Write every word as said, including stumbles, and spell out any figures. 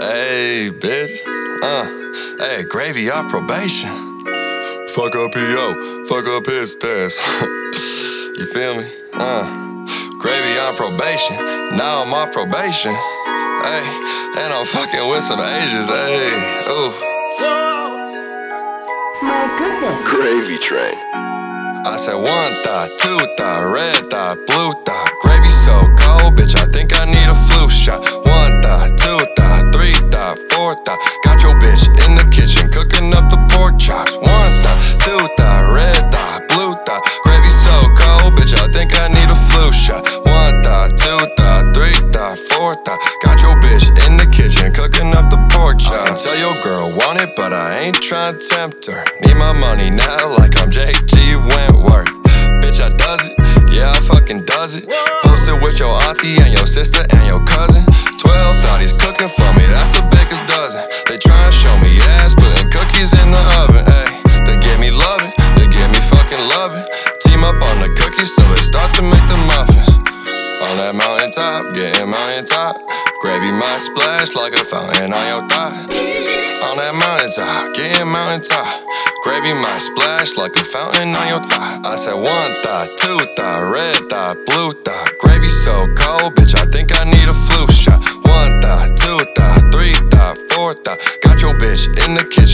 Hey, bitch. Uh, hey, gravy off probation. Fuck up P O, fuck up his test. You feel me? Uh, gravy on probation. Now I'm off probation. Hey, and I'm fucking with some Asians. Hey, ooh. My goodness. Gravy train. I said one thought, two thought, red thought, blue thought. Gravy so cold, bitch, I think I need a flu shot. One thought, two thought, three thought, four thought. Got your bitch in the kitchen cooking up the pork chops. One thought, two thought, red thought, blue thought. Gravy so cold, bitch, I think I need a flu shot. One thought, two thought, three thought, four thought. Got your bitch in the kitchen cooking up the pork chops. I can tell your girl want it, but I ain't trying to tempt her. Need my money now like I'm J G Wentworth. Bitch, I does it, yeah, I fucking does it. Posted with your auntie and your sister and your cousin. Twelve thotties cooking for me, that's the biggest dozen. They try to show me ass, putting cookies in the oven, ayy. They give me loving, they give me fucking loving. Team up on the cookies so it starts to make the muffins. On that mountaintop, getting mountaintop. Gravy might splash like a fountain on your thigh. On that mountaintop, getting mountaintop. Gravy might splash like a fountain on your thigh. I said one thought, two thought, red thought, blue thought. Gravy so cold, bitch, I think I need a flu shot. One thought, two thought, three thought, four thought. Got your bitch in the kitchen